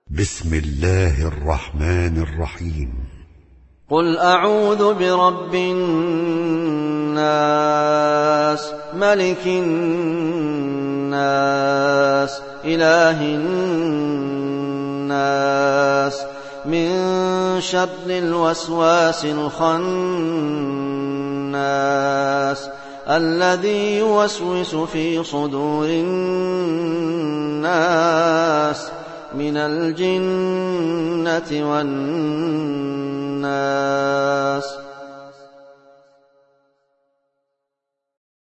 بسم الله الرحمن الرحيم. قل أعوذ برب الناس ملك الناس إله الناس من شر الوسواس الخناس الذي يوسوس في صدور الناس من الجنة والناس.